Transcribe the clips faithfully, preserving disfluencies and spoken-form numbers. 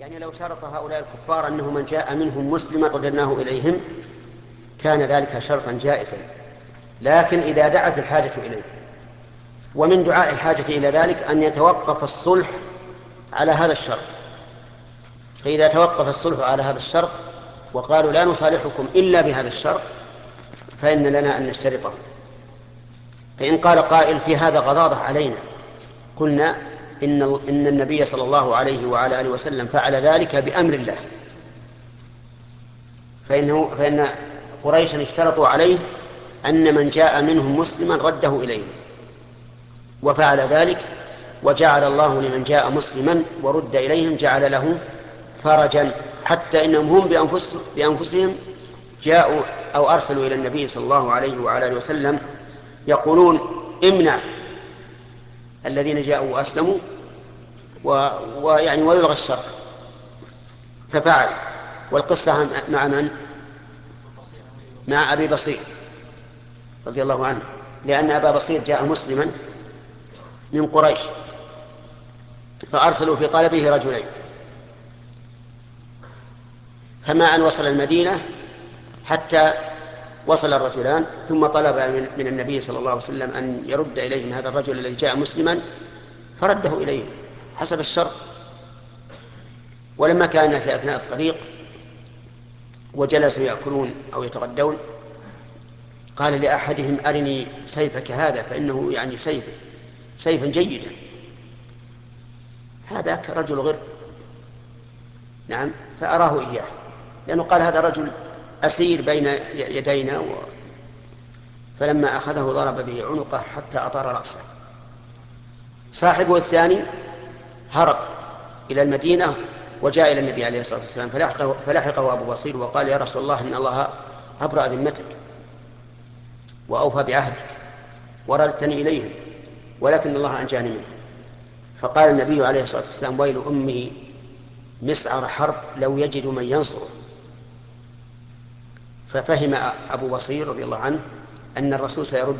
يعني لو شرط هؤلاء الكفار أنه من جاء منهم مسلما رددناه إليهم كان ذلك شرطا جائزا، لكن إذا دعت الحاجة إليه، ومن دعاء الحاجة إلى ذلك أن يتوقف الصلح على هذا الشرط، فإذا توقف الصلح على هذا الشرط وقالوا لا نصالحكم إلا بهذا الشرط فإن لنا أن نشترطه. فإن قال قائل في هذا غضاضة علينا، قلنا إن, إن النبي صلى الله عليه وعلى آله وسلم فعل ذلك بأمر الله، فإنه فإن قريشا اشترطوا عليه أن من جاء منهم مسلما رده إليه، وفعل ذلك، وجعل الله لمن جاء مسلما ورد إليهم جعل له فرجا، حتى إنهم هم بأنفسهم جاءوا أو أرسلوا إلى النبي صلى الله عليه وعلى آله وسلم يقولون امنع الذين جاءوا وأسلموا ويعني ويلغى الشر، ففعل. والقصة مع من؟ مع أبي بصير رضي الله عنه، لأن أبا بصير جاء مسلما من قريش فأرسلوا في طلبه رجلين، فما أن وصل المدينة حتى وصل الرجلان، ثم طلب من النبي صلى الله عليه وسلم أن يرد إليهم هذا الرجل الذي جاء مسلما، فرده إليهم حسب الشرط. ولما كان في أثناء الطريق وجلسوا يأكلون أو يتغدون قال لأحدهم أرني سيفك هذا، فإنه يعني سيف سيفا جيدا. هذاك رجل غر، نعم، فأراه إياه، لأنه قال هذا رجل أسير بين يدينا و... فلما أخذه ضرب به عنقه حتى أطار رأسه. صاحبه الثاني هرب إلى المدينة وجاء إلى النبي عليه الصلاة والسلام فلحقه, فلحقه أبو بصير وقال يا رسول الله إن الله أبرأ ذمتك وأوفى بعهدك وردتني إليهم، ولكن الله أنجاني منه. فقال النبي عليه الصلاة والسلام ويل أمه مسعر حرب لو يجد من ينصره. ففهم أبو بصير رضي الله عنه أن الرسول سيرده،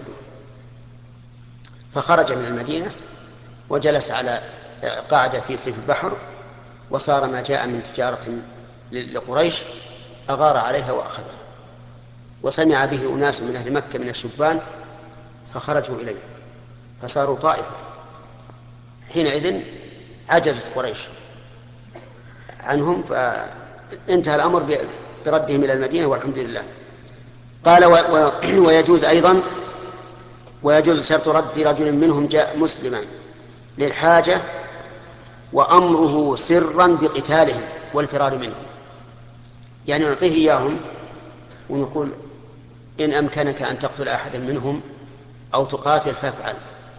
فخرج من المدينة وجلس على قاعدة في سيف البحر، وصار ما جاء من تجارة لقريش أغار عليها وأخذها. وسمع به أناس من أهل مكة من الشبان فخرجوا إليه فصاروا طائفة. حينئذ عجزت قريش عنهم فانتهى الأمر بردهم إلى المدينة والحمد لله. قال و... و... ويجوز أيضا ويجوز شرط رد رجل منهم جاء مسلما للحاجة وأمره سرا بقتالهم والفرار منهم، يعني نعطيه إياهم ونقول إن أمكنك أن تقتل أحدا منهم أو تقاتل فافعل،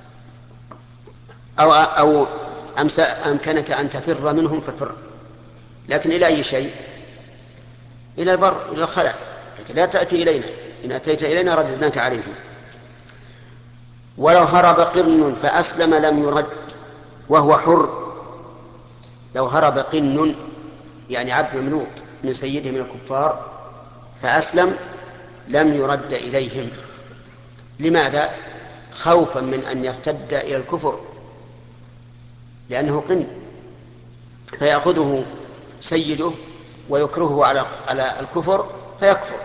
أو, أو أمكنك أن تفر منهم ففر، لكن إلى أي شيء؟ إلى البر، إلى الخلع، لكن لا تأتي إلينا، إن أتيت إلينا رددناك عليهم. ولو هرب قرن فأسلم لم يرد وهو حر، لو هرب قن يعني عبد مملوك من سيده من الكفار فأسلم لم يرد إليهم. لماذا؟ خوفا من أن يرتد إلى الكفر، لأنه قن فيأخذه سيده ويكرهه على على الكفر فيكفر،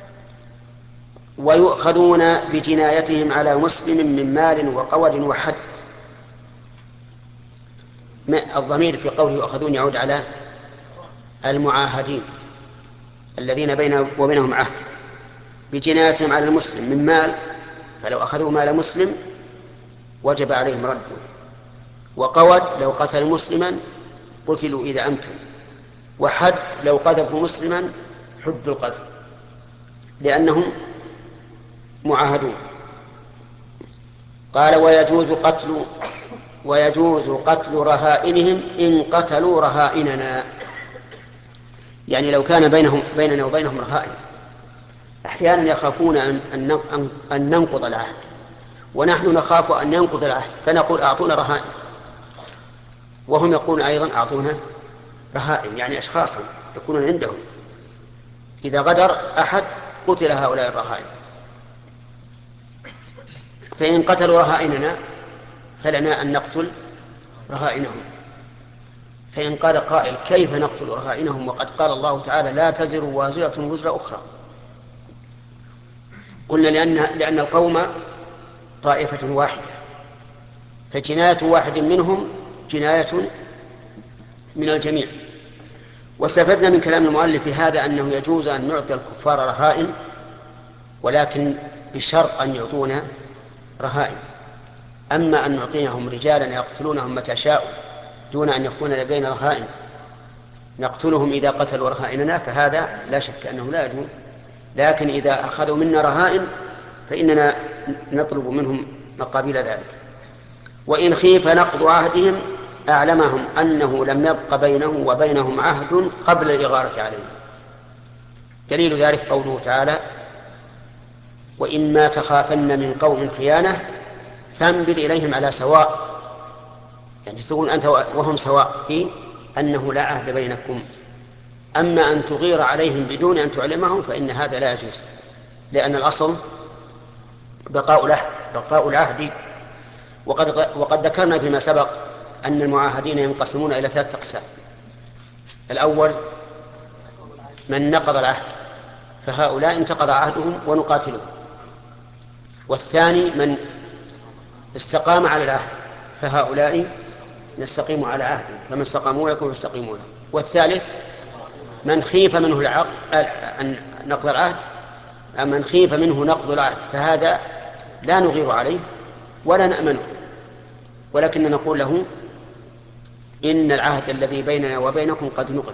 ويؤخذون بجنايتهم على مسلم من مال وقود وحد. الضمير في قوله يؤخذون يعود على المعاهدين الذين بين وبينهم عهد، بجنايتهم على المسلم من مال، فلو أخذوا مال مسلم وجب عليهم رده، وقود لو قتل مسلما قتلوا إذا أمكن، وحد لو قذفوا مسلما حد القذف لأنهم معاهدون. قال ويجوز قتل ويجوز قتل رهائنهم إن قتلوا رهائننا، يعني لو كان بينهم بيننا وبينهم رهائن أحيانا يخافون أن, أن, أن ننقض العهد ونحن نخاف أن ينقض العهد، فنقول أعطونا رهائن، وهم يقولون أيضا أعطونا رهائن، يعني أشخاصا يكونون عندهم، إذا غدر أحد قتل هؤلاء الرهائن. فإن قتلوا رهائننا فلنا أن نقتل رهائنهم. فإن قال قائل كيف نقتل رهائنهم وقد قال الله تعالى لا تزر وازرة وزر أخرى؟ قلنا لأن, لأن القوم طائفة واحدة، فجناية واحد منهم جناية من الجميع. واستفدنا من كلام المؤلف في هذا أنه يجوز أن نعطي الكفار رهائن، ولكن بشرط أن يعطونا رهائن. أما أن نعطيهم رجالا يقتلونهم متى شاءوا دون أن يكون لدينا رهائن نقتلهم إذا قتلوا رهائننا، فهذا لا شك أنه لا يجوز. لكن إذا أخذوا منا رهائن فإننا نطلب منهم مقابل ذلك. وإن خيف نقض عهدهم أعلمهم أنه لم يبق بينه وبينهم عهد قبل الإغارة عليه. دليل ذلك قوله تعالى وإما تخافن من قوم خيانة فانبذ إليهم على سواء، يعني تقول أنت وهم سواء في أنه لا عهد بينكم. أما أن تغير عليهم بدون أن تعلمهم فإن هذا لا يجوز، لأن الأصل بقاء العهد بقاء العهد وقد, وقد ذكرنا فيما سبق أن المعاهدين ينقسمون إلى ثلاثة أقسام. الأول من نقض العهد فهؤلاء انتقض عهدهم ونقاتلهم. والثاني من استقام على العهد فهؤلاء نستقيم على عهدهم فمن استقاموا لكم فاستقيموا له. والثالث من خيف منه العقد نقض العهد من خيف منه نقض العهد فهذا لا نغير عليه ولا نأمنه، ولكن نقول له إن العهد الذي بيننا وبينكم قد نقض،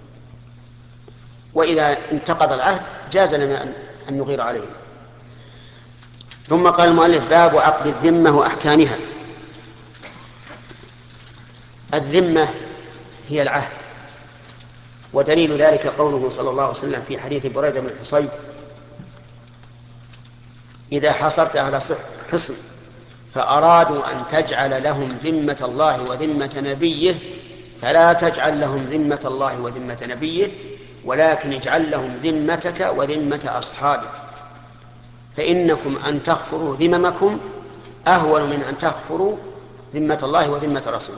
وإذا انتقض العهد جاز لنا أن نغير عليه. ثم قال المؤلف باب عقد الذمة وأحكامها. الذمة هي العهد، ودليل ذلك قوله صلى الله عليه وسلم في حديث بريدة بن الحصيب إذا حصرت أهل حصن فأرادوا أن تجعل لهم ذمة الله وذمة نبيه فلا تجعل لهم ذمة الله وذمة نبيه، ولكن اجعل لهم ذمتك وذمة أصحابك، فإنكم أن تغفروا ذممكم أهون من أن تغفروا ذمة الله وذمة رسوله.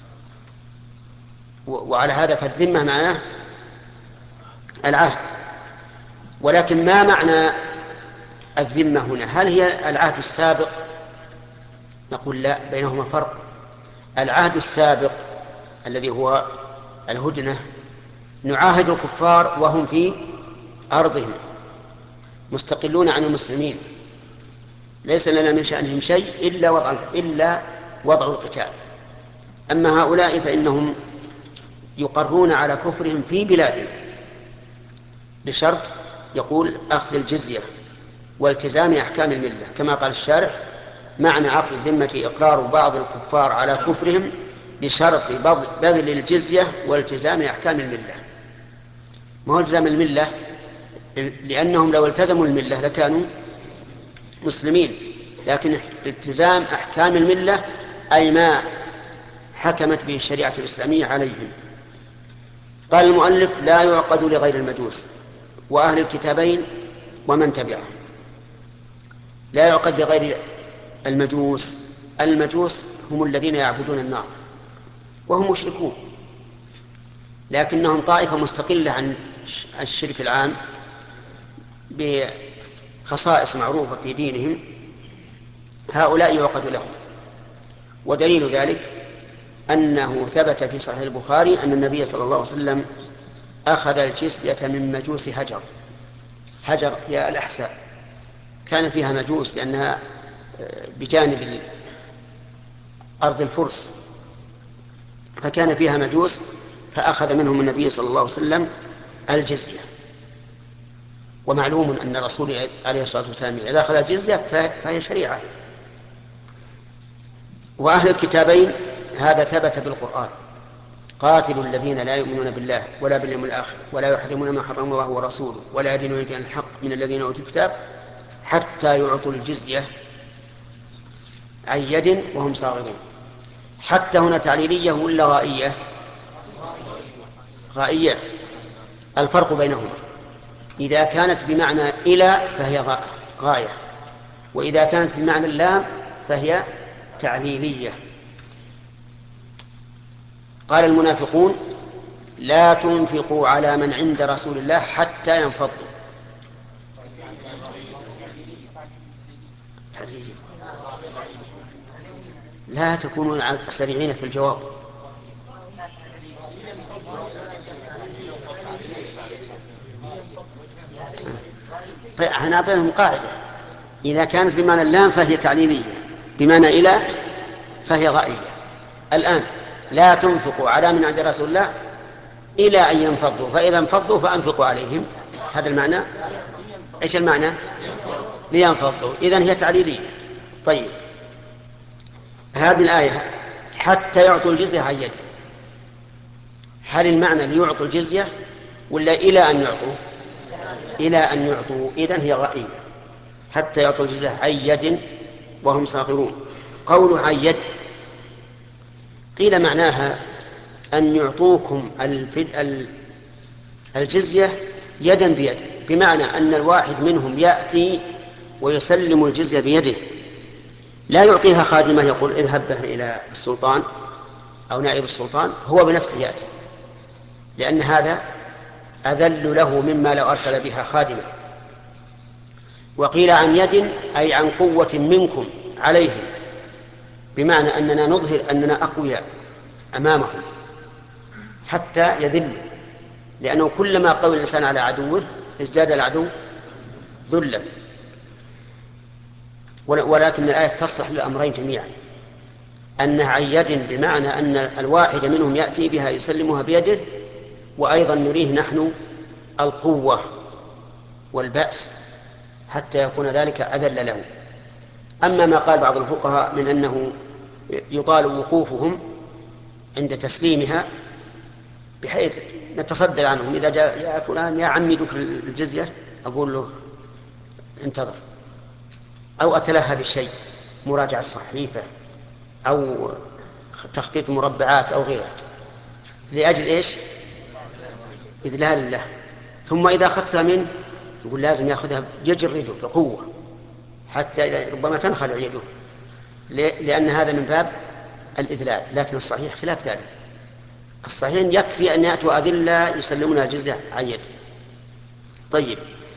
وعلى هذا فالذمة معناه العهد. ولكن ما معنى الذمة هنا؟ هل هي العهد السابق؟ نقول لا، بينهما فرق. العهد السابق الذي هو الهدنة نعاهد الكفار وهم في أرضهم مستقلون عن المسلمين، ليس لنا من شأنهم شيء إلا وضع إلا وضع القتال. أما هؤلاء فإنهم يقرون على كفرهم في بلادنا بشرط يقول أخذ الجزية والتزام أحكام الملة، كما قال الشارح معنى عقد الذمة إقرار بعض الكفار على كفرهم بشرط بذل الجزية والتزام أحكام الملة. ما هو التزام الملة؟ لأنهم لو التزموا الملة لكانوا مسلمين، لكن التزام أحكام الملة أي ما حكمت به الشريعة الإسلامية عليهم. قال المؤلف لا يعقد لغير المجوس وأهل الكتابين ومن تبعهم. لا يعقد لغير المجوس. المجوس هم الذين يعبدون النار وهم مشركون، لكنهم طائفة مستقلة عن الشرك العام بخصائص معروفة في دينهم، هؤلاء يعقد لهم. ودليل ذلك أنه ثبت في صحيح البخاري أن النبي صلى الله عليه وسلم أخذ الجزية من مجوس هجر. هجر فيها الأحساء، كان فيها مجوس لأنها بجانب أرض الفرس، فكان فيها مجوس فأخذ منهم النبي صلى الله عليه وسلم الجزية. ومعلوم أن الرسول عليه الصلاة والسلام إذا أخذ الجزية فهي شريعة. وأهل الكتابين هذا ثبت بالقرآن قاتلوا الذين لا يؤمنون بالله ولا باليوم الآخر ولا يحرمون ما حرم الله ورسوله ولا يدينون دين الحق من الذين أوتوا الكتاب حتى يعطوا الجزية عن يد وهم صاغرون. حتى هنا تعليلية ولا غائية؟ غائية. الفرق بينهما إذا كانت بمعنى إلى فهي غاية، وإذا كانت بمعنى اللام فهي تعليلية. قال المنافقون لا تنفقوا على من عند رسول الله حتى ينفضوا. لا تكونوا سريعين في الجواب. طيب هنعطيهم قاعدة، إذا كانت بمعنى اللام فهي تعليلية، بمعنى إلى فهي غائية. الآن لا تنفقوا على من عند رسول الله إلى أن ينفضوا، فإذا انفضوا فأنفقوا عليهم، هذا المعنى. إيش المعنى؟ لينفضوا، إذن هي تعليلية. طيب هذه الآية حتى يعطوا الجزية عن يد، هل المعنى ليعطوا الجزية ولا إلى أن يعطوا؟ إلى أن يعطوا، إذن هي غائية. حتى يعطوا الجزية عن يد وهم صاغرون. قوله عن يد قيل معناها أن يعطوكم الجزية يدا بيد، بمعنى أن الواحد منهم يأتي ويسلم الجزية بيده، لا يعطيها خادمة يقول اذهب به إلى السلطان أو نائب السلطان، هو بنفسه يأتي، لأن هذا أذل له مما لو أرسل بها خادمة. وقيل عن يد أي عن قوة منكم عليهم، بمعنى أننا نظهر أننا أقوياء أمامهم حتى يذل، لأنه كلما قوي الإنسان على عدوه ازداد العدو ذلا. ولكن الآية تصلح للأمرين جميعا، أنها عن يد بمعنى أن الواحد منهم يأتي بها يسلمها بيده، وأيضا نريه نحن القوة والبأس حتى يكون ذلك أذل له. أما ما قال بعض الفقهاء من أنه يطال وقوفهم عند تسليمها بحيث نتصدر عنهم، إذا جاء يا فلان يا عمي ذكر الجزية أقول له انتظر، أو أتلهى بالشيء، مراجعة صحيفة أو تخطيط مربعات أو غيره، لأجل إيش؟ إذلال له. ثم إذا أخذتها منه يقول لازم يأخذها يجرده بقوة حتى ربما تنخلع يده، لأن هذا من باب الإذلال. لكن الصحيح خلاف ذلك، الصحيح يكفي أن يأتوا أذلة يسلمون الجزية عن يد. طيب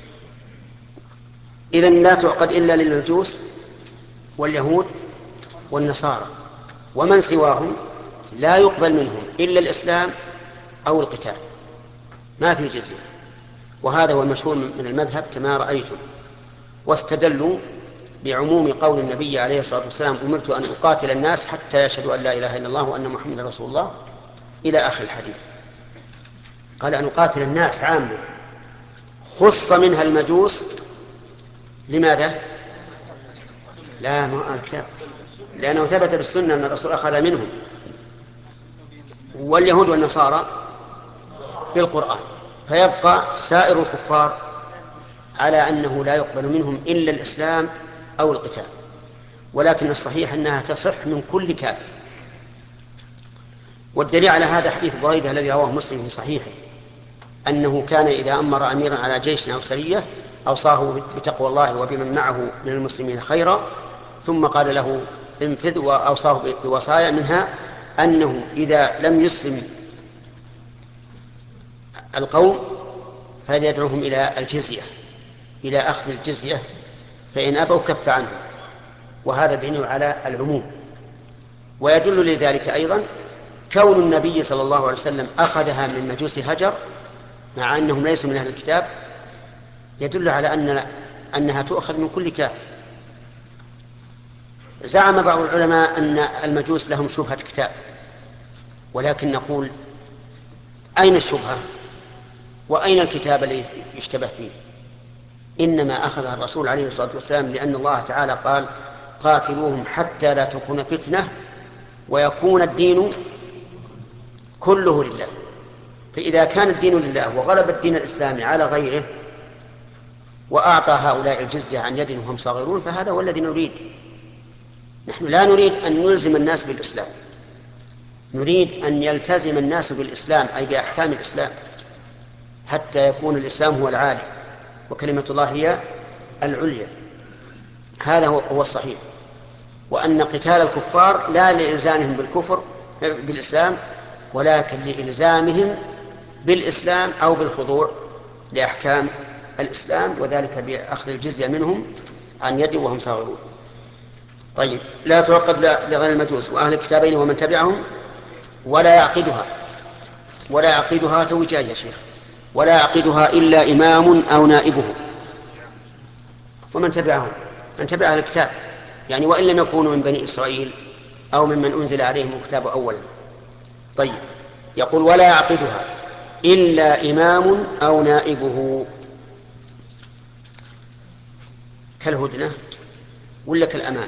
إذن لا تعقد إلا للمجوس واليهود والنصارى، ومن سواهم لا يقبل منهم إلا الإسلام أو القتال، ما في جزية. وهذا هو المشهور من المذهب كما رأيتم. واستدلوا بعموم قول النبي عليه الصلاة والسلام أمرت أن أقاتل الناس حتى يشهدوا أن لا إله إلا الله وأن محمدا رسول الله إلى آخر الحديث. قال أن أقاتل الناس عامة، خص منها المجوس. لماذا؟ لا ما الكتاب، لأنه ثبت بالسنة أن الرسول أخذ منهم، واليهود والنصارى بالقرآن، فيبقى سائر الكفار على أنه لا يقبل منهم إلا الإسلام أو القتال. ولكن الصحيح أنها تصح من كل كافر. والدليل على هذا حديث بريدة الذي رواه مسلم في صحيحه، أنه كان إذا أمر أميرا على جيش أو سرية أوصاه بتقوى الله وبمن معه من المسلمين خيرا، ثم قال له انفذ، وأوصاه بوصايا منها أنه إذا لم يسلم القوم فليدعوهم إلى الجزية، إلى أخذ الجزية، فإن أبوا كف عنهم. وهذا دليل على العموم. ويدل لذلك أيضا كون النبي صلى الله عليه وسلم أخذها من مجوس هجر مع أنهم ليسوا من أهل الكتاب، يدل على أن أنها تؤخذ من كل كافر. زعم بعض العلماء أن المجوس لهم شبهة كتاب، ولكن نقول أين الشبهة وأين الكتاب الذي يشتبه فيه؟ إنما أخذها الرسول عليه الصلاة والسلام لأن الله تعالى قال قاتلوهم حتى لا تكون فتنة ويكون الدين كله لله. فإذا كان الدين لله وغلب الدين الإسلامي على غيره وأعطى هؤلاء الجزية عن يد وهم صاغرون، فهذا هو الذي نريد. نحن لا نريد أن نلزم الناس بالإسلام، نريد أن يلتزم الناس بالإسلام أي بأحكام الإسلام، حتى يكون الإسلام هو العالي وكلمة الله هي العليا. هذا هو الصحيح. وأن قتال الكفار لا لإلزامهم بالكفر بالإسلام ولكن لإلزامهم بالإسلام أو بالخضوع لأحكام الإسلام، وذلك بأخذ الجزية منهم عن يد وهم صاغرون. طيب، لا تعقد لغير المجوس وأهل الكتابين ومن تبعهم ولا يعقدها. ولا يعقدها توجيه يا شيخ. ولا يعقدها إلا إمام أو نائبه. ومن تبعهم من تبع أهل الكتاب، يعني وإن لم يكونوا من بني إسرائيل أو ممن أنزل عليهم الكتاب أولا. طيب، يقول ولا يعقدها إلا إمام أو نائبه، كالهدنة ولا كالأمان؟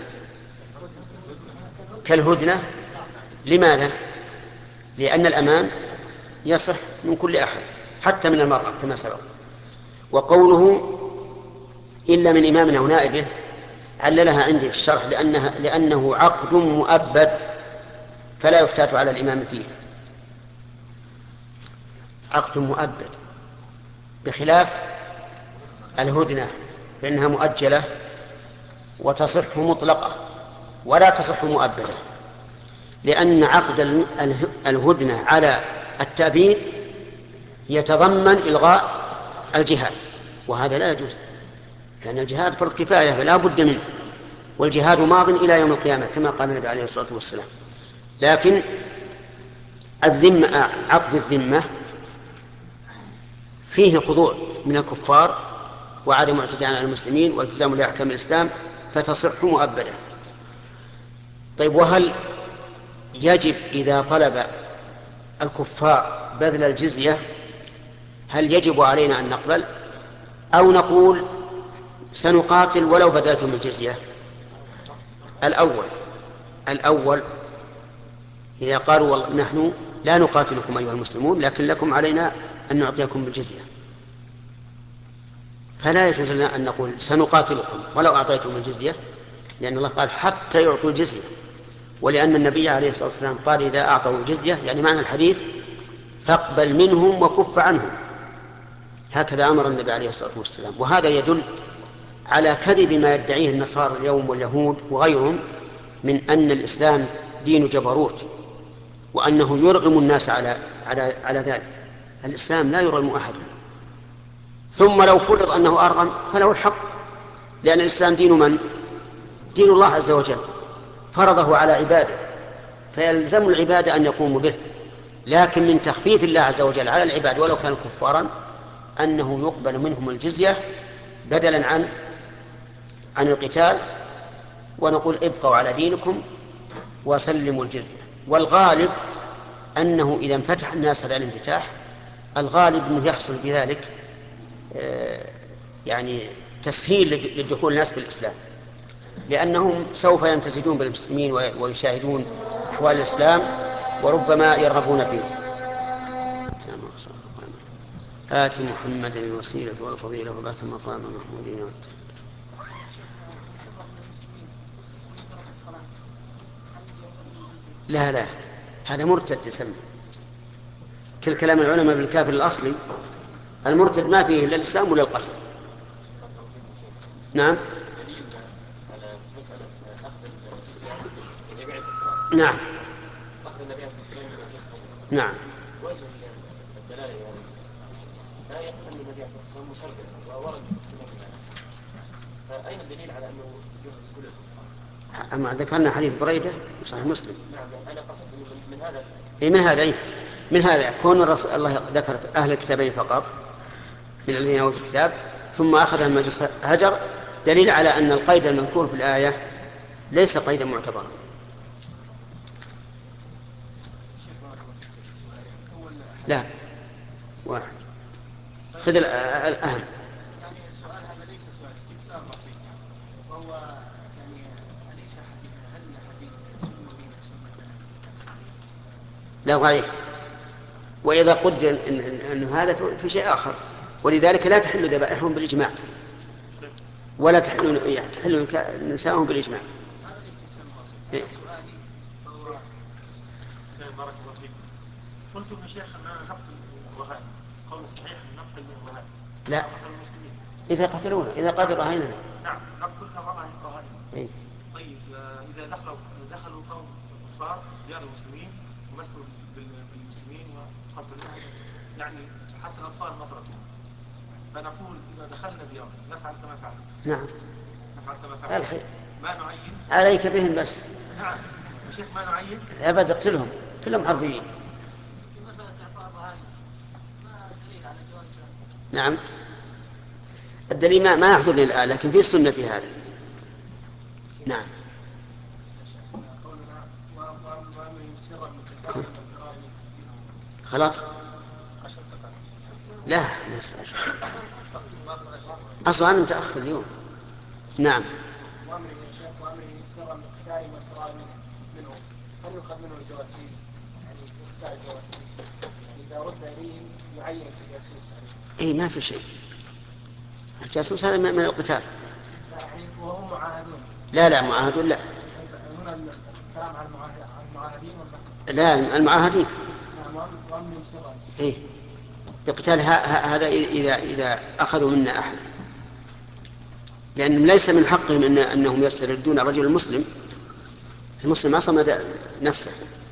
كالهدنة. لماذا؟ لأن الأمان يصح من كل أحد حتى من المرأة كما سبق. وقوله إلا من إمام أو نائبه عللها عندي في الشرح لأنها لأنه عقد مؤبد فلا يفتات على الإمام فيه. عقد مؤبد بخلاف الهدنة فإنها مؤجلة وتصح مطلقة ولا تصح مؤبدة، لأن عقد الهدنة على التأبيد يتضمن إلغاء الجهاد، وهذا لا يجوز، لأن الجهاد فرض كفاية فلا بد منه، والجهاد ماض إلى يوم القيامة كما قال النبي عليه الصلاة والسلام. لكن الذمة، عقد الذمة فيه خضوع من الكفار وعدم اعتداء على المسلمين والتزام لأحكام الإسلام فتصح مؤبدة. طيب، وهل يجب إذا طلب الكفار بذل الجزية هل يجب علينا أن نقبل أو نقول سنقاتل ولو بذلتم الجزية؟ الأول الأول إذا قالوا والله نحن لا نقاتلكم أيها المسلمون لكن لكم علينا أن نعطيكم بالجزية، فلا يجوز لنا أن نقول سنقاتلكم ولو أعطيتم الجزية، لأن الله قال حتى يعطوا الجزية، ولأن النبي عليه الصلاة والسلام قال إذا أعطوا الجزية، يعني معنى الحديث فاقبل منهم وكف عنهم، هكذا أمر النبي عليه الصلاة والسلام. وهذا يدل على كذب ما يدعيه النصارى اليوم واليهود وغيرهم من أن الإسلام دين جبروت وأنه يرغم الناس على على على ذلك. الإسلام لا يرغم أحدا، ثم لو فرض أنه أرغم فله الحق، لأن الإسلام دين من؟ دين الله عز وجل، فرضه على عباده فيلزم العباد أن يقوموا به. لكن من تخفيف الله عز وجل على العباد ولو كانوا كفارا أنه يقبل منهم الجزية بدلا عن عن القتال، ونقول ابقوا على دينكم وسلموا الجزية. والغالب أنه إذا انفتح الناس هذا الانفتاح الغالب أنه يحصل بذلك يعني تسهيل للدخول الناس بالإسلام، لأنهم سوف يمتزجون بالمسلمين ويشاهدون أحوال الإسلام وربما يرغبون فيه. آت محمد الوسيلة والفضيلة وبعث مقام محمود. لا لا هذا مرتد يسمى، كل كلام العلماء بالكافر الأصلي. المرتد ما فيه إلا الإسلام ولا القتل. نعم نعم نعم الدلالة يعني لا يقول أن النبي عليه الصلاة والسلام مشرع وورد الصفة هذا، فأين الدليل على أنه يجوز كل الكفار؟ أما ذكرنا حديث بريدة في صحيح مسلم. نعم أنا قصدت من هذا أي من هذا أي من هذا كون الرسول الله ذكر أهل الكتابين فقط من الذين أوتوا الكتاب ثم أخذ المجوس هجر، دليل على أن القيد المذكور في الآية ليس قيدا معتبرا. لا واحد خذ الأهم. يعني السؤال هذا ليس سؤال استفسار بسيط يعني، وهو يعني أليس حديث هل حديث سنوا بي سنة نبي صحيح؟ لا ضعيف، وإذا قدر إن, إن, إن هذا في شيء آخر، ولذلك لا تحل ذبائحهم بالإجماع ولا تحل تحل نساءهم بالإجماع. هذا الاستفسار البسيط. إيه؟ سؤالي فهو بارك الله فيك. قلتم يا شيخ أننا نقتل الرهائن، قول الصحيح أن نقتل الرهائن لا قتل المسلمين إذا قتلونا إذا قتلوا رهيننا. نعم نقتل كرهائن الرهائن. إيه؟ طيب إذا دخلوا دخلوا قوم كفار ديار المسلمين تمثلوا بالمسلمين وتقتلونهم، يعني حتى الأطفال ما تركوهم. فنقول إذا دخلنا ديارهم نفعل كما فعل. نعم. نفعل كما فعل. الحين ما نعين. عليك بهم بس. نعم. يا شيخ ما نعين. أبد اقتلهم كلهم حربيين. نعم. الدليل ما ما يحضرني الآن، لكن في السنة في هذا. نعم. خلاص. لا أصلا أنا متأخر اليوم. نعم. وأمره يا شيخ وأمره سرا بالقتال والفرار منه، هل يؤخذ منه الجواسيس؟ يعني إرسال الجواسيس، يعني إذا رد إليهم يعين الجاسوس. إيه ما في شيء. الجاسوس هذا من القتال. يعني وهم معاهدون. لا لا معاهدون لا. هنا الكلام عن المعاهدين ولا؟ لا المعاهدين. نعم. وأمرهم سرا. إيه بقتال هذا إذا إذا أخذوا منا أحد، لأن ليس من حقهم إن أنهم يستردون الرجل المسلم. المسلم ما صمد نفسه.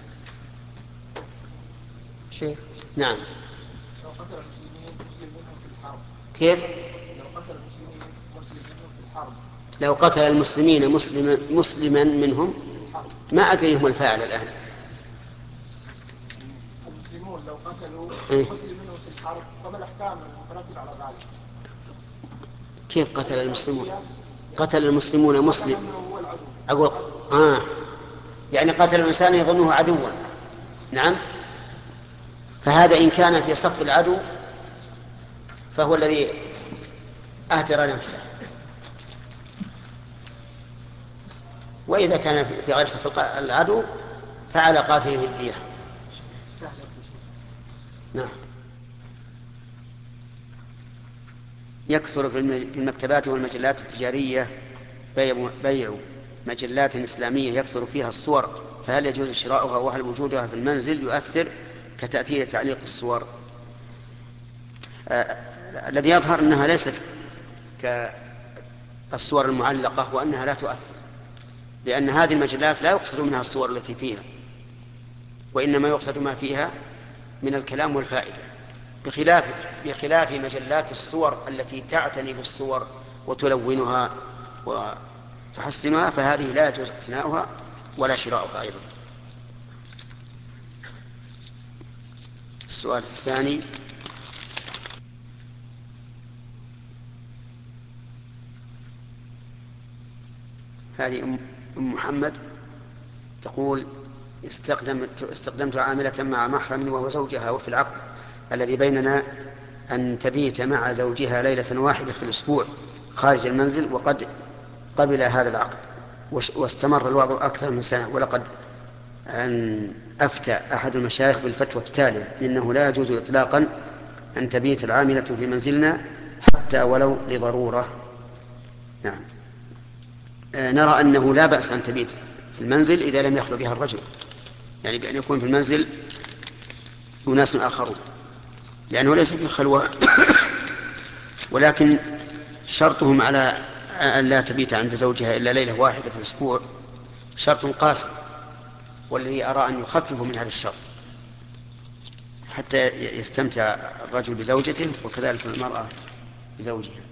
شيخ. نعم. لو قتل المسلمين مسلم منهم في الحرب. كيف؟ لو قتل المسلمين مسلم منهم في الحرب. لو قتل المسلمين مسلما مسلما منهم ما أدريهم الفاعل الآن. المسلمون لو قتلوا إيه؟ مسلم منهم في الحرب فما الأحكام المترتبة على ذلك؟ كيف قتل المسلمون؟ قتل المسلمون مسلم. أقول آه يعني قتل الإنسان يظنه عدوا. نعم. فهذا إن كان في صف العدو فهو الذي أهدر نفسه، وإذا كان في غير صف العدو فعلى قاتله الدية. نعم. يكثر في المكتبات والمجلات التجارية بيع مجلات إسلامية يكثر فيها الصور، فهل يجوز شراؤها وهل وجودها في المنزل يؤثر كتأثير تعليق الصور؟ آه الذي يظهر أنها ليست كالصور المعلقة وأنها لا تؤثر، لأن هذه المجلات لا يقصد منها الصور التي فيها، وإنما يقصد ما فيها من الكلام والفائدة، بخلاف بخلاف مجلات الصور التي تعتني بالصور وتلونها وتحسنها، فهذه لا يجوز اقتناؤها ولا شراؤها أيضا. السؤال الثاني: هذه أم محمد تقول: استخدمت استخدمت عاملة مع محرم وهو زوجها، وفي العقد الذي بيننا أن تبيت مع زوجها ليلة واحدة في الأسبوع خارج المنزل، وقد قبل هذا العقد واستمر الوضع أكثر من سنة، ولقد أن أفتى أحد المشايخ بالفتوى التالية: إنه لا يجوز إطلاقا أن تبيت العاملة في منزلنا حتى ولو لضرورة. نعم. نرى أنه لا بأس أن تبيت في المنزل إذا لم يخلو بها الرجل، يعني بأن يكون في المنزل أناس آخرون، لأنه ليس في خلوة ولكن شرطهم على أن لا تبيت عند زوجها إلا ليلة واحدة في الأسبوع شرط قاسي، والذي أرى أن يخففوا من هذا الشرط حتى يستمتع الرجل بزوجته وكذلك المرأة بزوجها.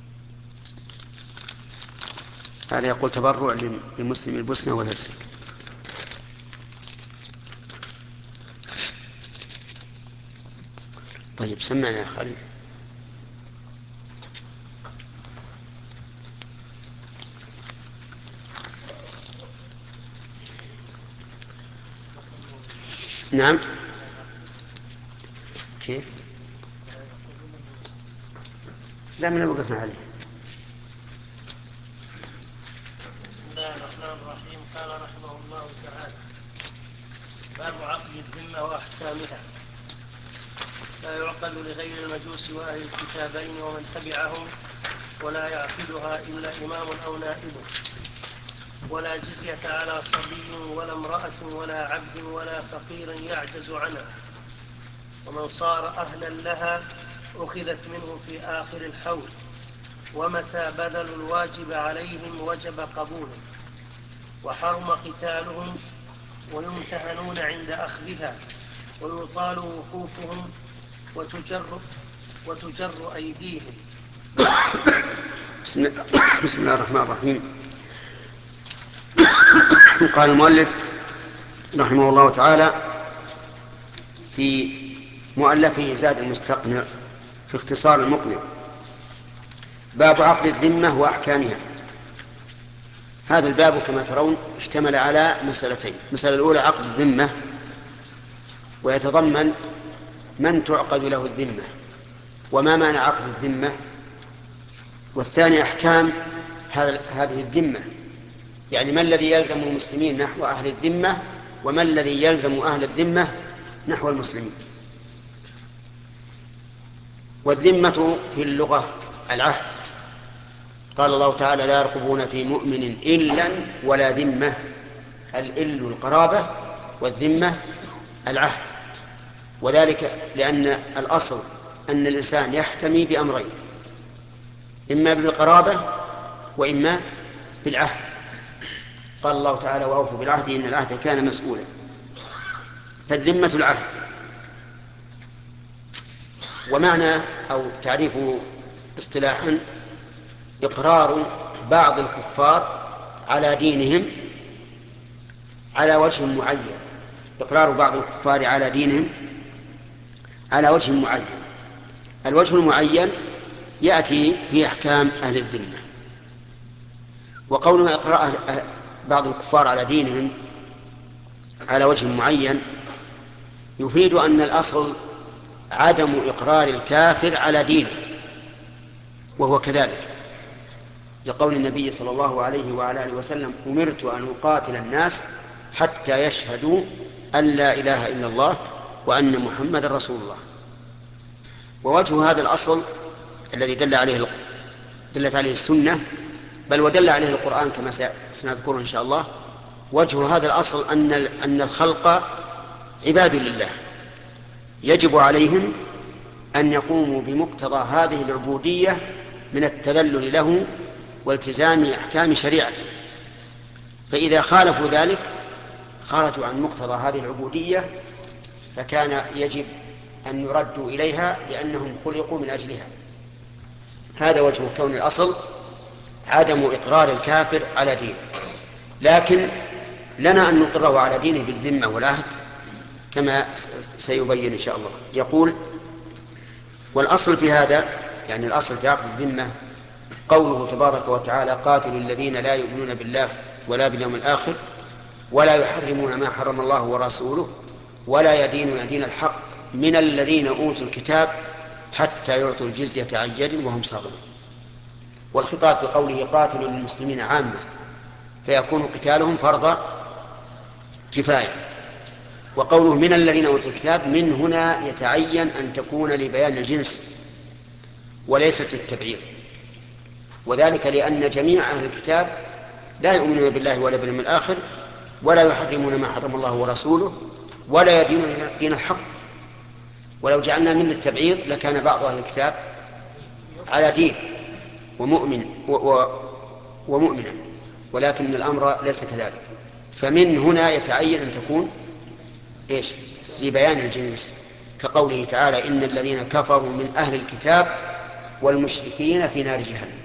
هذا يقول: تبرع لمسلم البوسنة والهرسك. طيب سمعنا يا خالد. نعم. كيف؟ لا من وقفنا عليه. بسم الله الرحمن الرحيم. قال رحمه الله تعالى: باب عقد الذمة وأحكامها. لا يعقد لغير المجوس وأهل الكتابين ومن تبعهم، ولا يعقدها إلا إمام أو نائب، ولا جزية على صبي ولا امرأة ولا عبد ولا فقير يعجز عنها، ومن صار أهلا لها أخذت منه في آخر الحول، ومتى بذلوا الواجب عليهم وجب قبوله، وحرم قتالهم ويمتهنون عند أخذها ويطال وقوفهم وتجر, وتجر أيديهم. بسم الله الرحمن الرحيم. قال المؤلف رحمه الله تعالى في مؤلفه زاد المستقنع في اختصار المقنع: باب عقد الذمة وأحكامها. هذا الباب كما ترون اشتمل على مسألتين: المسألة الأولى عقد الذمة، ويتضمن من تعقد له الذمة وما معنى عقد الذمة، والثاني أحكام هذه الذمة، يعني ما الذي يلزم المسلمين نحو أهل الذمة وما الذي يلزم أهل الذمة نحو المسلمين. والذمة في اللغة العهد، قال الله تعالى: لا يرقبون في مؤمن إلا ولا ذمة. الإل القرابة والذمة العهد، وذلك لأن الأصل أن الإنسان يحتمي بأمرين: إما بالقرابة وإما بالعهد. قال الله تعالى: وأوفوا بالعهد إن العهد كان مسؤولا. فالذمة العهد، ومعنى أو تعريفه اصطلاحا إقرار بعض الكفار على دينهم على وجه معين. إقرار بعض الكفار على دينهم على وجه معين. الوجه المعين يأتي في أحكام أهل الذمة. وقولنا إقرار بعض الكفار على دينهم على وجه معين يفيد أن الأصل عدم إقرار الكافر على دينه، وهو كذلك لقول النبي صلى الله عليه وعلى آله وسلم: أمرت أن أقاتل الناس حتى يشهدوا أن لا إله إلا الله وأن محمد رسول الله. ووجه هذا الأصل الذي دل عليه دلت عليه السنة، بل ودل عليه القرآن كما سنذكره إن شاء الله، وجه هذا الأصل أن أن الخلق عباد لله، يجب عليهم أن يقوموا بمقتضى هذه العبودية من التذلل له والتزام أحكام شريعته. فإذا خالفوا ذلك خرجوا عن مقتضى هذه العبودية، فكان يجب أن يردوا إليها لأنهم خلقوا من أجلها. هذا وجه كون الأصل عدم إقرار الكافر على دينه، لكن لنا أن نقره على دينه بالذمة والعهد كما سيبين إن شاء الله. يقول: والأصل في هذا، يعني الأصل في عقد الذمة، قوله تبارك وتعالى: قاتلوا الذين لا يؤمنون بالله ولا باليوم الآخر ولا يحرمون ما حرم الله ورسوله ولا يدينون دين الحق من الذين أوتوا الكتاب حتى يعطوا الجزية عن يد وهم صاغرون. والخطاب في قوله قاتلوا المسلمين عامة، فيكون قتالهم فرض كفاية. وقوله من الذين أوتوا الكتاب، من هنا يتعين أن تكون لبيان الجنس وليست للتبعيض، وذلك لأن جميع أهل الكتاب لا يؤمنون بالله ولا باليوم الآخر ولا يحرمون ما حرم الله ورسوله ولا يدينون دين الحق. ولو جعلنا من التبعيض لكان بعض أهل الكتاب على دين ومؤمن ومؤمنا، ولكن الأمر ليس كذلك. فمن هنا يتعين أن تكون إيش؟ لبيان الجنس، كقوله تعالى: إن الذين كفروا من أهل الكتاب والمشركين في نار جهنم.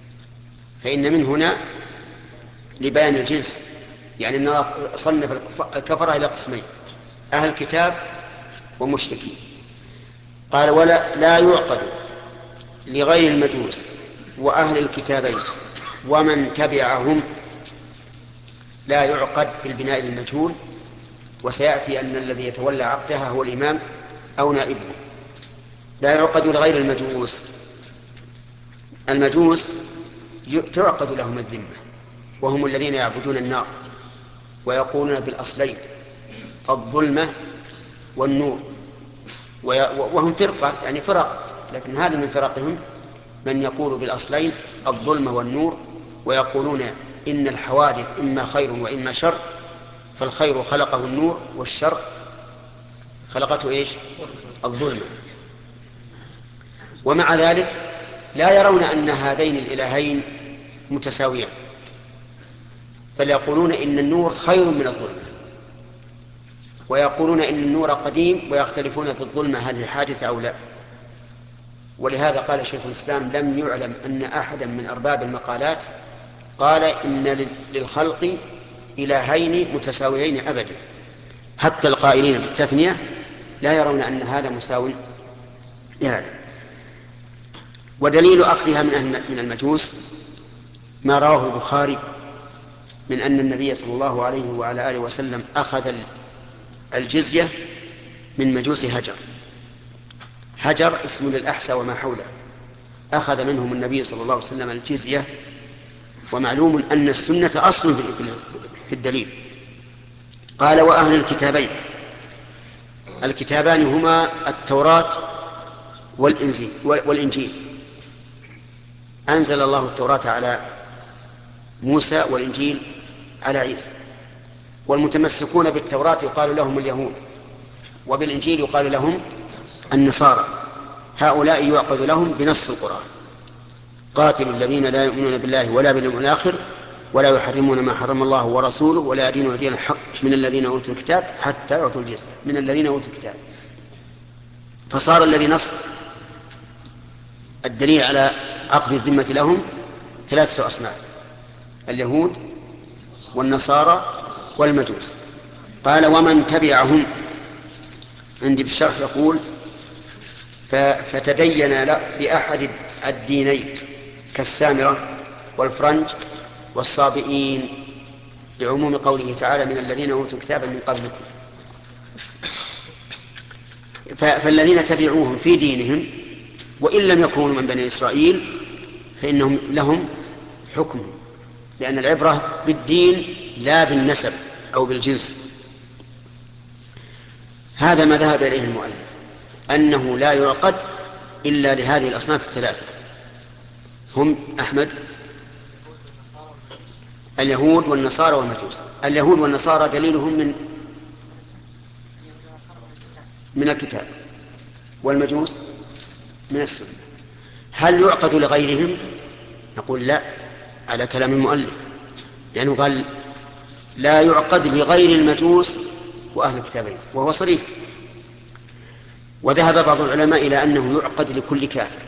فإن من هنا لبيان الجنس، يعني أنه صنف الكفرة إلى قسمين: أهل الكتاب ومشركين. قال: ولا لا يعقد لغير المجوس وأهل الكتابين ومن تبعهم. لا يعقد بالبناء للمجهول، وسيأتي أن الذي يتولى عقدها هو الإمام أو نائبه. لا يعقد لغير المجوس. المجوس تعقد لهم الذمة، وهم الذين يعبدون النار ويقولون بالأصلين الظلمة والنور، وهم فرقة يعني فرق، لكن هذا من فرقهم من يقول بالأصلين الظلمة والنور، ويقولون إن الحوادث إما خير وإما شر، فالخير خلقه النور والشر خلقته إيش؟ الظلمة. ومع ذلك لا يرون أن هذين الإلهين متساويان، بل يقولون إن النور خير من الظلمة، ويقولون إن النور قديم ويختلفون في الظلمة هل هي حادثة أو لا. ولهذا قال شيخ الإسلام لم يعلم أن أحدا من أرباب المقالات قال إن للخلق إلهين متساويين أبدا، حتى القائلين بالتثنية لا يرون أن هذا مساو لهذا. ودليل أخذها من المجوس ما رواه البخاري من أن النبي صلى الله عليه وعلى آله وسلم أخذ الجزية من مجوس هجر. هجر اسم للأحسى وما حوله، أخذ منهم النبي صلى الله عليه وسلم الجزية. ومعلوم أن السنة أصل في الدليل. قال وأهل الكتابين. الكتابان هما التوراة والإنجيل والإنجيل أنزل الله التوراة على موسى والإنجيل على عيسى. والمتمسكون بالتوراة يقال لهم اليهود، وبالإنجيل يقال لهم النصارى. هؤلاء يعقد لهم بنص القرآن: قاتلوا الذين لا يؤمنون بالله ولا باليوم الآخر ولا يحرمون ما حرم الله ورسوله ولا يدينون دين الحق من الذين أوتوا الكتاب حتى يعطوا الجزية من الذين أوتوا الكتاب. فصار الذي نص الدليل على عقد الذمة لهم ثلاثة أصناف: اليهود والنصارى والمجوس. قال ومن تبعهم. عندي بالشرح يقول فتدين بأحد الدينين كالسامرة والفرنج والصابئين، لعموم قوله تعالى من الذين أوتوا كتابا من قبلكم. فالذين تبعوهم في دينهم وإن لم يكونوا من بني إسرائيل فإنهم لهم حكم، لأن العبرة بالدين لا بالنسب أو بالجنس. هذا ما ذهب إليه المؤلف، أنه لا يعقد إلا لهذه الأصناف الثلاثة. هم أحمد اليهود والنصارى والمجوس. اليهود والنصارى دليلهم من من الكتاب، والمجوس من السنة. هل يعقد لغيرهم؟ نقول لا، على كلام المؤلف، لأنه قال لا يعقد لغير المجوس وأهل الكتابين، وهو صريح. وذهب بعض العلماء إلى أنه يعقد لكل كافر،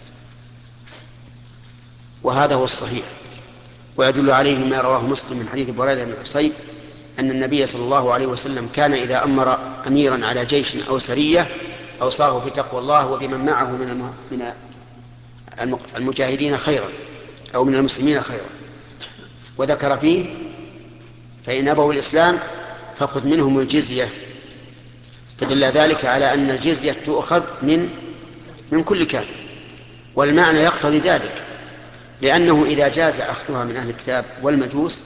وهذا هو الصحيح. ويدل عليه ما رواه مسلم من حديث بريدة بن حصيب أن النبي صلى الله عليه وسلم كان إذا أمر أميرا على جيش أو سرية أوصاه بتقوى الله وبمن معه من المجاهدين خيرا أو من المسلمين خيرا، وذكر فيه فإن أبوا الإسلام فخذ منهم الجزية. فدل ذلك على أن الجزية تؤخذ من من كل كافر، والمعنى يقتضي ذلك، لأنه إذا جاز أخذها من أهل الكتاب والمجوس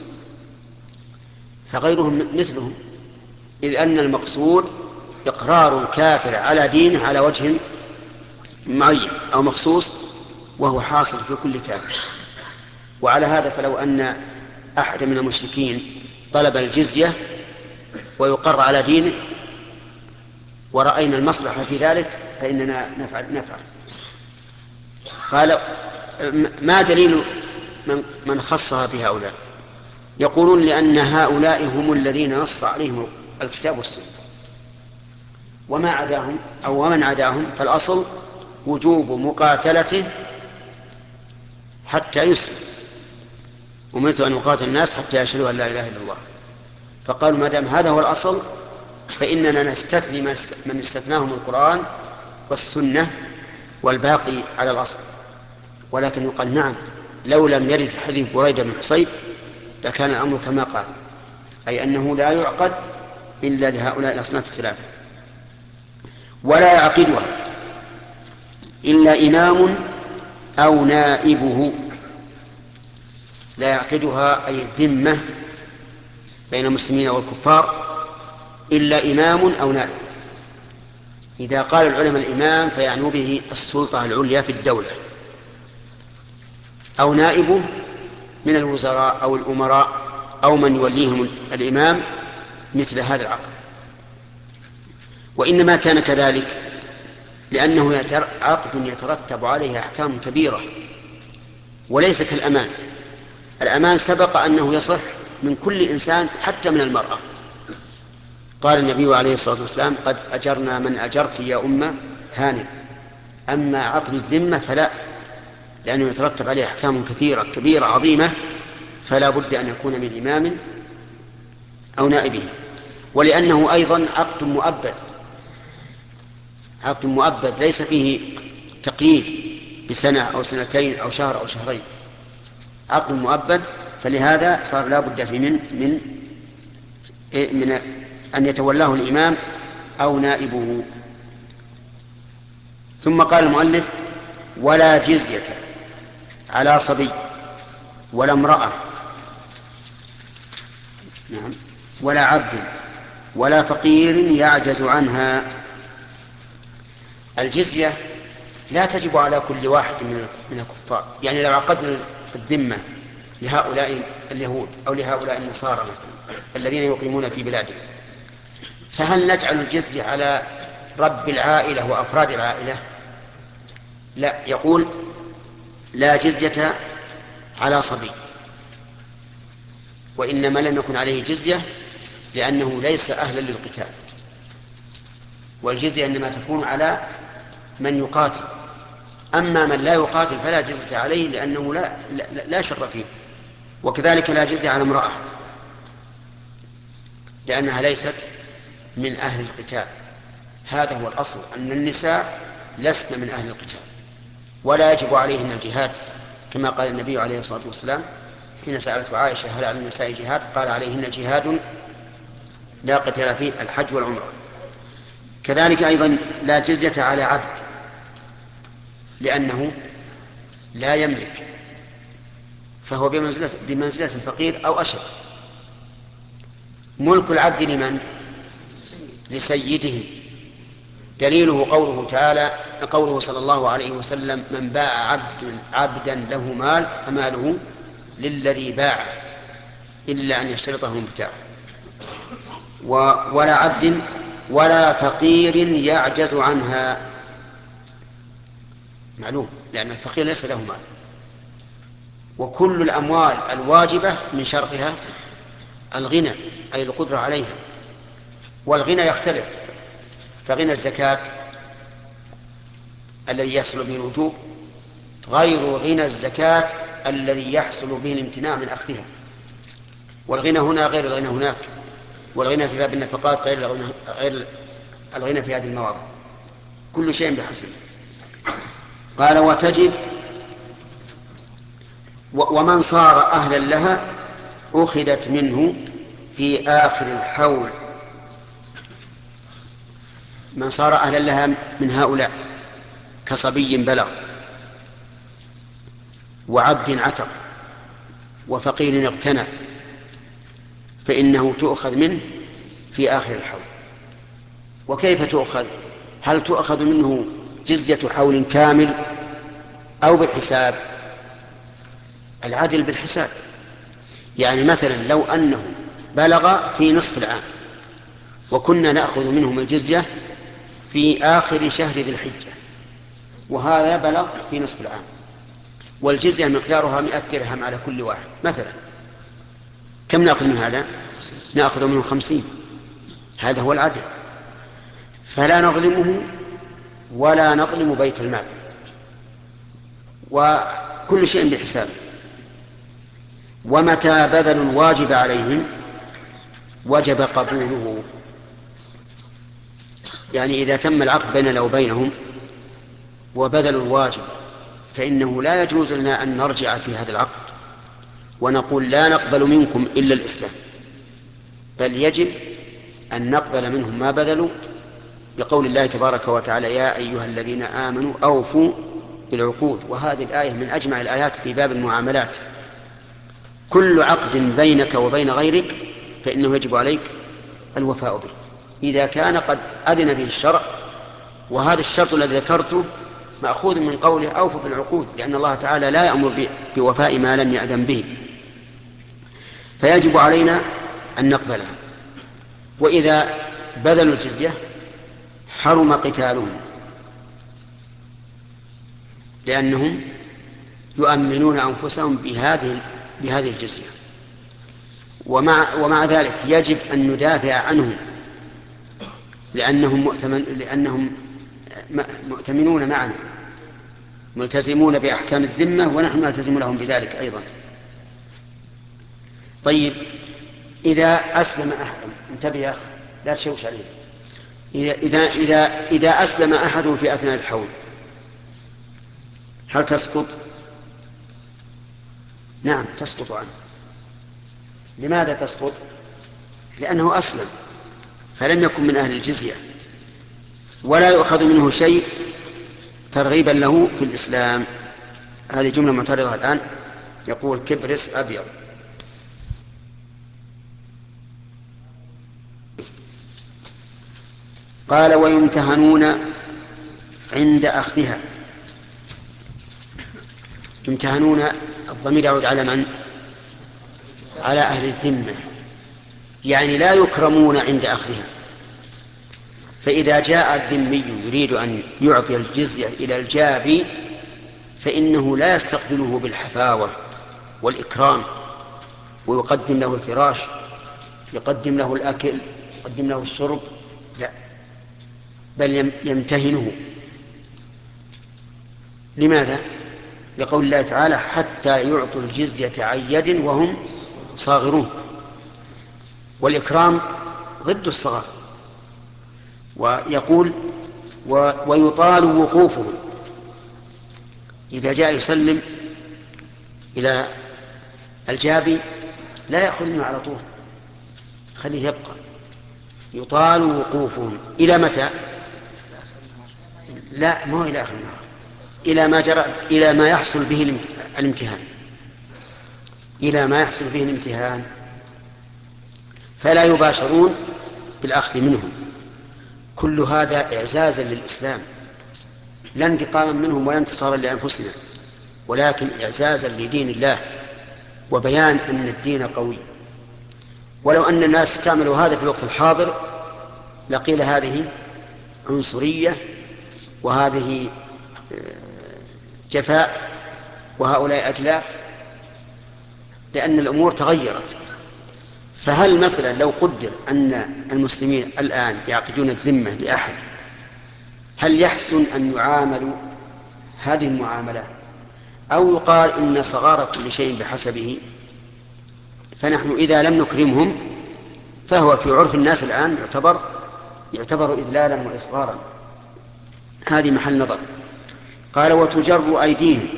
فغيرهم مثلهم، إذ أن المقصود إقرار الكافر على دينه على وجه معين أو مخصوص، وهو حاصل في كل كافر. وعلى هذا فلو أن أحد من المشركين طلب الجزية ويقر على دينه ورأينا المصلحة في ذلك فإننا نفعل نفعل. قال ما دليل من, من خصها بهؤلاء؟ يقولون لأن هؤلاء هم الذين نص عليهم الكتاب والسنة، وما عداهم أو ومن عداهم فالأصل وجوب مقاتلته حتى يسلم، أمرت أن أقاتل الناس حتى يشهدوا أن لا إله إلا الله. فقالوا ما دام هذا هو الأصل فإننا نستثني من استثناهم القرآن والسنة والباقي على الأصل. ولكن يقال نعم، لو لم يرد حديث بريدة بن حصيب لكان الأمر كما قال، أي أنه لا يعقد إلا لهؤلاء الأصناف الثلاثة. ولا يعقدها إلا إمام أو نائبه. لا يعقدها أي الذمة بين المسلمين والكفار إلا إمام أو نائب. إذا قال العلماء الإمام فيعنوا به السلطة العليا في الدولة، أو نائبه من الوزراء أو الأمراء أو من يوليهم الإمام مثل هذا العقد. وإنما كان كذلك لأنه عقد يترتب عليه أحكام كبيرة، وليس كالأمان. الأمان سبق أنه يصح من كل إنسان حتى من المرأة، قال النبي عليه الصلاة والسلام: قد أجرنا من أجرت يا أمة هانئ. أما عقد الذمة فلا، لأنه يترتب عليه أحكام كثيرة كبيرة عظيمة، فلا بد أن يكون من إمام أو نائبه، ولأنه أيضا عقد مؤبد، عقد مؤبد ليس فيه تقييد بسنة أو سنتين أو شهر أو شهرين، عقد مؤبد، فلهذا صار لا بد في من من من أن يتولاه الإمام أو نائبه. ثم قال المؤلف: ولا جزية على صبي ولا امرأة، نعم، ولا عبد ولا فقير يعجز عنها. الجزية لا تجب على كل واحد من الكفار، يعني لو عقدنا الذمة لهؤلاء اليهود أو لهؤلاء النصارى مثلا الذين يقيمون في بلادنا، فهل نجعل الجزية على رب العائلة وأفراد العائلة؟ لا، يقول: لا جزية على صبي، وإنما لم يكن عليه جزية لأنه ليس أهلا للقتال، والجزية إنما تكون على من يقاتل، أما من لا يقاتل فلا جزية عليه لأنه لا, لا, لا شر فيه. وكذلك لا جزية على امرأة لأنها ليست من أهل القتال. هذا هو الأصل، أن النساء لسن من أهل القتال ولا يجب عليهن الجهاد، كما قال النبي عليه الصلاة والسلام حين سألته عائشة: هل على النساء جهاد؟ قال: عليهن جهاد لا قتال فيه، الحج والعمرة. كذلك أيضا لا جزية على عبد لأنه لا يملك، فهو بمنزلة, بمنزلة الفقير أو أشد. ملك العبد لمن؟ لسيده، دليله قوله تعالى قوله صلى الله عليه وسلم: من باع عبد عبدا له مال فماله للذي باعه إلا أن يشترطه المبتاع. ولا عبد ولا فقير يعجز عنها، معلوم لأن الفقير ليس له مال. وكل الأموال الواجبة من شرطها الغنى، أي القدرة عليها، والغنى يختلف، فغنى الزكاة الذي يحصل به الوجوب غير غنى الزكاة الذي يحصل به الامتناع من أخذها، والغنى هنا غير الغنى هناك، والغنى في باب النفقات غير الغنى, غير الغنى في هذه المواضع، كل شيء بحسب. قال: وتجب ومن صار أهلا لها أخذت منه في آخر الحول. من صار أهلا لها من هؤلاء كصبي بلغ وعبد عتق وفقير اغتنى فإنه تؤخذ منه في آخر الحول. وكيف تؤخذ؟ هل تؤخذ منه جزية حول كامل أو بالحساب؟ العدل بالحساب، يعني مثلا لو أنه بلغ في نصف العام وكنا نأخذ منهم الجزية في آخر شهر ذي الحجة، وهذا بلغ في نصف العام، والجزية مقدارها مئة درهم على كل واحد مثلا، كم نأخذ من هذا؟ نأخذ منه خمسين. هذا هو العدل، فلا نظلمه ولا نظلم بيت المال، وكل شيء بحسابه. ومتى بذلوا الواجب عليهم وجب قبوله، يعني إذا تم العقد بيننا وبينهم وبذلوا الواجب فإنه لا يجوز لنا أن نرجع في هذا العقد ونقول لا نقبل منكم إلا الإسلام، بل يجب أن نقبل منهم ما بذلوا، بقول الله تبارك وتعالى: يا أيها الذين آمنوا أوفوا بالعقود. وهذه الآية من أجمع الآيات في باب المعاملات. كل عقد بينك وبين غيرك فإنه يجب عليك الوفاء به إذا كان قد أذن به الشرع، وهذا الشرط الذي ذكرته مأخوذ من قوله أوفوا بالعقود، لأن الله تعالى لا يأمر بوفاء ما لم يأذن به، فيجب علينا أن نقبلها. وإذا بذلوا الجزية حرم قتالهم، لأنهم يؤمنون أنفسهم بهذه بهذه الجزية. ومع, ومع ذلك يجب أن ندافع عنهم لأنهم, مؤتمن لأنهم مؤتمنون معنا ملتزمون بأحكام الذمة ونحن نلتزم لهم بذلك أيضا. طيب إذا أسلم أحد، انتبه يا أخي لا تشوش عليه، إذا, إذا, إذا, إذا أسلم أحد في أثناء الحول هل تسقط؟ نعم تسقط عنه. لماذا تسقط؟ لأنه أسلم فلم يكن من أهل الجزية ولا يؤخذ منه شيء ترغيبا له في الإسلام. هذه جملة معترضة الآن. يقول كبرس أبيض: قال ويمتهنون عند أخذها. يمتهنون الضمير يعود على من؟ على أهل الذمة، يعني لا يكرمون عند أخذها. فإذا جاء الذمي يريد أن يعطي الجزية إلى الجابي فإنه لا يستقبله بالحفاوة والإكرام ويقدم له الفراش، يقدم له الأكل، يقدم له الشرب، لا، بل يمتهنه. لماذا؟ لقول الله تعالى: حتى يعطوا الجزية عن يد وهم صاغرون. والإكرام ضد الصغار. ويقول: ويطال وقوفهم. إذا جاء يسلم إلى الجابي لا يأخذ منه على طول، خليه يبقى. يطال وقوفهم إلى متى؟ لا، ما هو إلى آخر النهار، إلى ما جرى، إلى ما يحصل به الامتحان، إلى ما يحصل به الامتحان. فلا يباشرون بالأخذ منهم. كل هذا إعزازا للإسلام، لا انتقاما منهم ولا انتصارا لأنفسنا، ولكن إعزازا لدين الله وبيان أن الدين قوي. ولو أن الناس استعملوا هذا في الوقت الحاضر لقيل هذه عنصرية وهذه جفاء وهؤلاء أجلاف، لأن الأمور تغيرت. فهل مثلا لو قدر أن المسلمين الآن يعقدون الذمة لأحد، هل يحسن أن يعاملوا هذه المعاملة، أو يقال إن صغار كل شيء بحسبه؟ فنحن إذا لم نكرمهم فهو في عرف الناس الآن يعتبر يعتبر إذلالا وإصغارا. هذه محل نظر. قال وتجر أيديهم.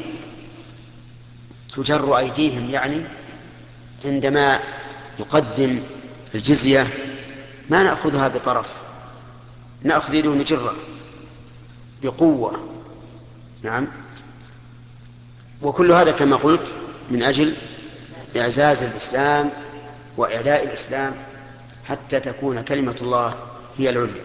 تجر أيديهم يعني عندما يقدم الجزية ما نأخذها بطرف، نأخذ يده نجرة بقوة. نعم. وكل هذا كما قلت من أجل إعزاز الإسلام وإعلاء الإسلام حتى تكون كلمة الله هي العليا.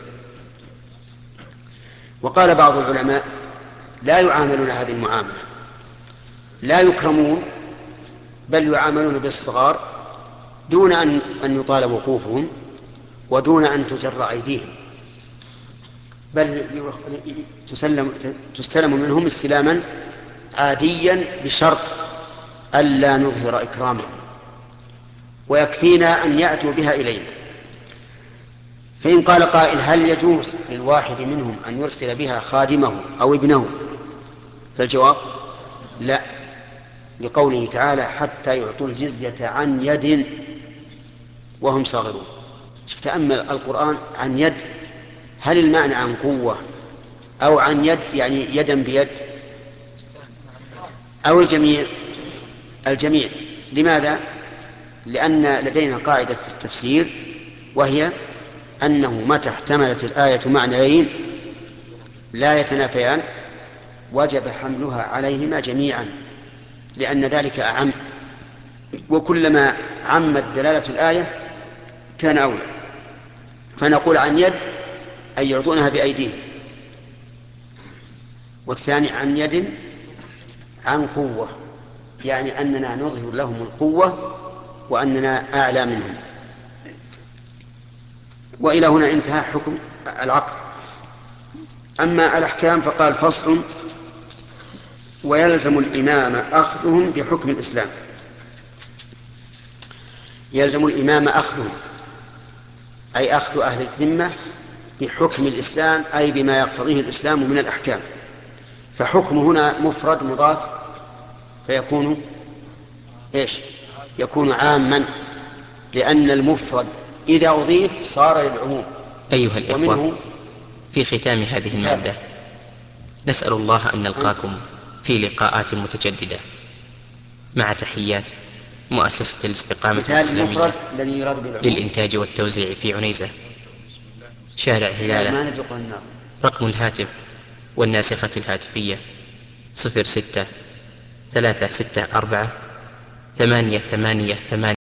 وقال بعض العلماء لا يعاملون هذه المعاملة، لا يكرمون، بل يعاملون بالصغار دون أن أن يطال وقوفهم ودون أن تجر أيديهم، بل تسلم تستلم منهم استلاما عاديا بشرط ألا نظهر إكرامهم، ويكفينا أن يأتوا بها إلينا. فإن قال قائل هل يجوز للواحد منهم أن يرسل بها خادمه أو ابنه؟ فالجواب لا، لقوله تعالى حتى يعطوا الجزية عن يد وهم صاغرون. تأمل القرآن عن يد، هل المعنى عن قوة أو عن يد يعني يدا بيد أو الجميع؟ الجميع. لماذا؟ لأن لدينا قاعدة في التفسير وهي أنه متى احتملت الآية معنيين لا يتنافيان وجب حملها عليهما جميعا، لأن ذلك أعم، وكلما عمت دلالة الآية كان أولى. فنقول عن يد أي يعطونها بأيديهم، والثاني عن يد عن قوة، يعني أننا نظهر لهم القوة وأننا أعلى منهم. وإلى هنا انتهى حكم العقد. أما الأحكام فقال فصل ويلزم الإمام أخذهم بحكم الإسلام. يلزم الإمام أخذهم أي أخذ أهل الذمة بحكم الإسلام أي بما يقتضيه الإسلام من الأحكام. فحكم هنا مفرد مضاف فيكون إيش؟ يكون عاما، لأن المفرد إذا أضيف صار للعموم. أيها الإخوة، ومنه في ختام هذه المادة نسأل الله أن نلقاكم في لقاءات متجددة، مع تحيات مؤسسة الاستقامة مثال الإسلامية المفرد الذي يراد بالعموم للإنتاج والتوزيع في عنيزة، شارع ما هلالة. نبقى النار. رقم الهاتف والناسخة الهاتفية صفر ستة ثلاثة ستة أربعة ثمانية ثمانية ثمانية